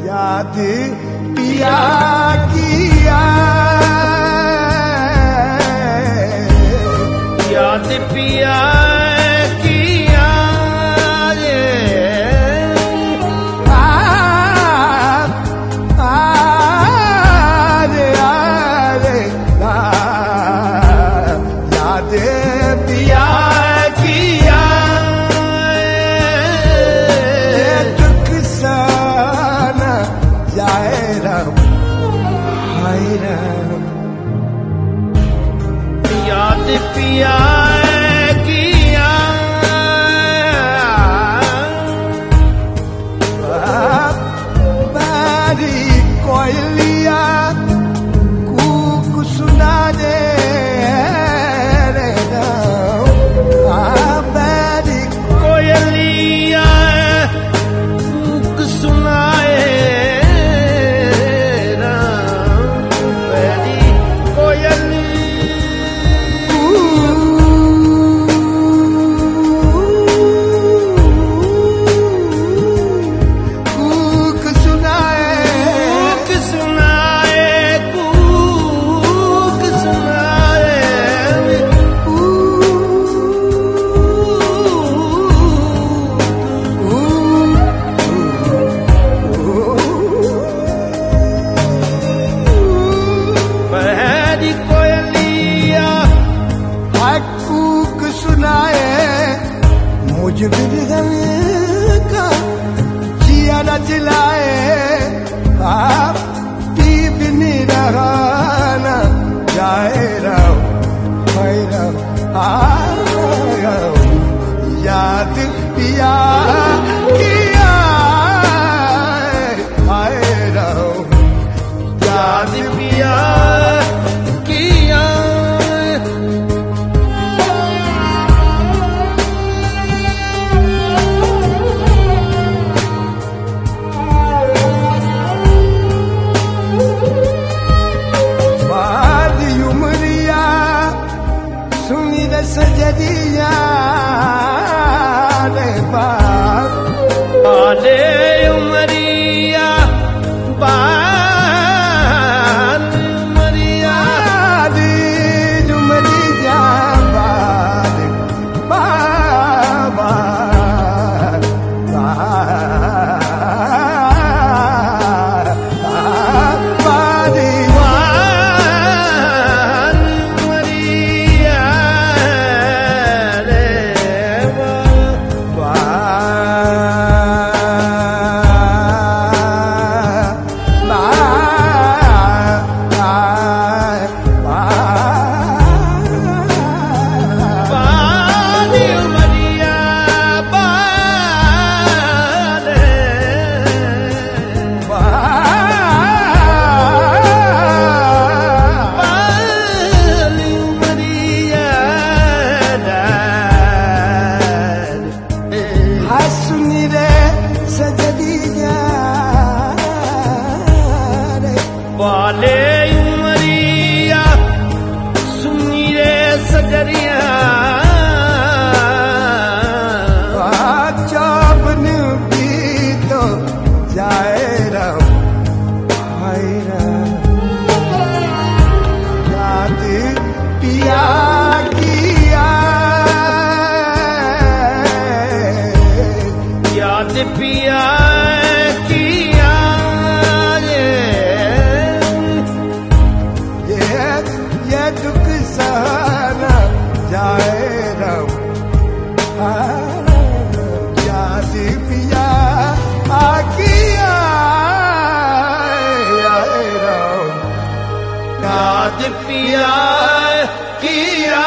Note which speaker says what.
Speaker 1: याद पिया किया,
Speaker 2: याद पिया किया रे,
Speaker 1: याद पिया किया, ये दुख साना जाए राम, हाय राम।
Speaker 2: याद पिया किया,
Speaker 1: बारी कोयलिया कूक सुना दे रे राम, बारी
Speaker 2: कोयलिया कूक सुनाए राम, मेरी कोयली
Speaker 1: कूक सुनाए,
Speaker 2: कूक सुनाए, कूक सुनाए, मेरी कोयलिया
Speaker 1: कूक सुनाए, मुझ बिरहन का जिया न जलाए, आप पी बिन रहा न जाए राम, हाय राम, याद पिया किया, हाय राम,
Speaker 2: याद पिया किया,
Speaker 1: बारी उमरिया सुनी रे सजरिया रे बात,
Speaker 2: बाले उमरिया, बाल उमरिया,
Speaker 1: बारी उमरिया बात, बाबा बारी
Speaker 2: बाल उमरिया रे बाल उमरिया, बाल बाल उमरिया
Speaker 1: सुनी रे सजरिया रे
Speaker 2: बाले उमरिया, सुनी रे सजरिया,
Speaker 1: चाबन भी तो जाए राम, हाय राम, याद पिया किया,
Speaker 2: याद पिया किया रे,
Speaker 1: ये दुख सहना जाए राम, याद पिया किया, राम,
Speaker 2: याद पिया किया,